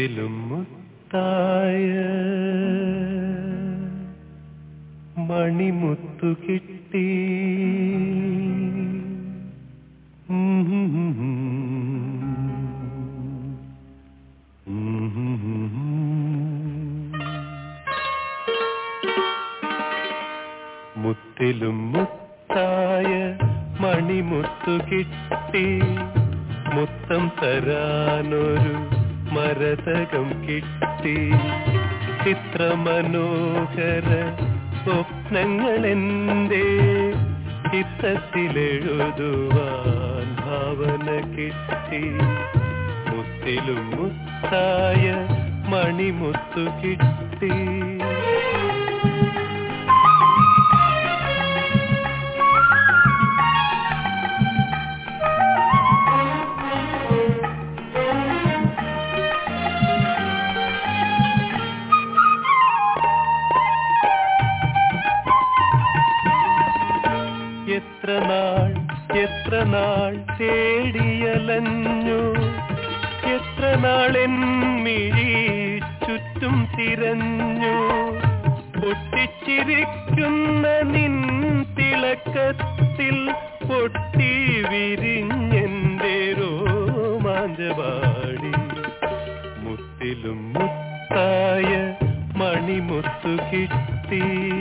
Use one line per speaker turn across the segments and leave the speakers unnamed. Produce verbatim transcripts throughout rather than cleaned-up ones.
മുത്തിലും മുത്തായ മണിമുത്തു കിട്ടി. മുത്തിലും മുത്തായ മണിമുത്തു കിട്ടി, മുത്തം തരാനൊരു മരതകം കിട്ടി. ചിത്രമനോഹര സ്വപ്നങ്ങളെന്റെ ചിത്തത്തിലെഴുതുവാൻ ഭാവന കിട്ടി. മുത്തിലും മുത്തായ മണിമുത്തു കിട്ടി. എത്ര നാൾ എത്ര നാൾ തേടിയലഞ്ഞു, എത്ര നാളെൻ മിഴി ചുറ്റും തിരഞ്ഞു. പൊട്ടിച്ചിരിക്കുന്ന നിൻ തിളക്കത്തിൽ പൊട്ടി വിരിഞ്ഞെന്റെ രോമാഞ്ചവാടി. മുത്തിലും മുത്തായ മണിമുത്തു കിട്ടി.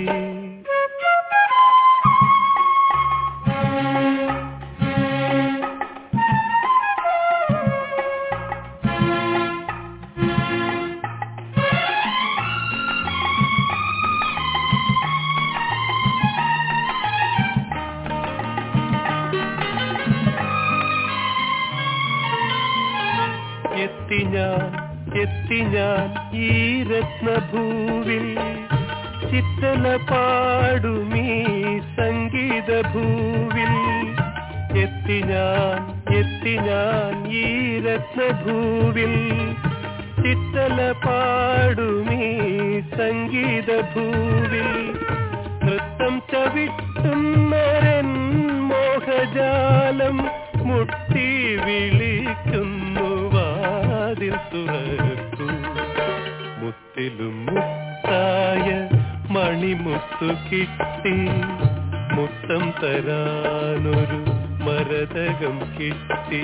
എത്തി ഞാൻ എത്തി ഞാൻ ഈ രത്നഭൂവിൽ, ചിത്തല പാടുമീ സംഗീതഭൂവിൽ. എത്തി ഞാൻ എത്തി ഞാൻ ഈ രത്നഭൂവിൽ, ചിത്തല പാടുമീ സംഗീതഭൂവിൽ. നൃത്തം ചവിട്ടുന്നരൻ മോഹജാലം മുട്ടി വിളിക്കുന്നു, വാതിൽ തുറക്കൂ. മുത്തിലും മുത്തായ മണിമുത്തു കിട്ടി, മുത്തം തരാനൊരു മരതകം കിട്ടി.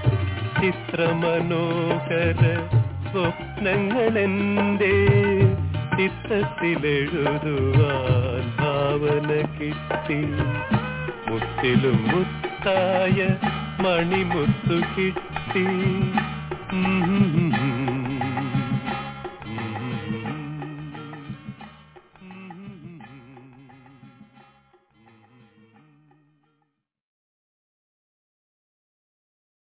ചിത്രമനോഹര സ്വപ്നങ്ങളെന്റെ ചിത്തത്തിലെഴുതുവാൻ ഭാവന കിട്ടി. മുത്തിലും മുത്തായ മണിമുത്തു കിട്ടി.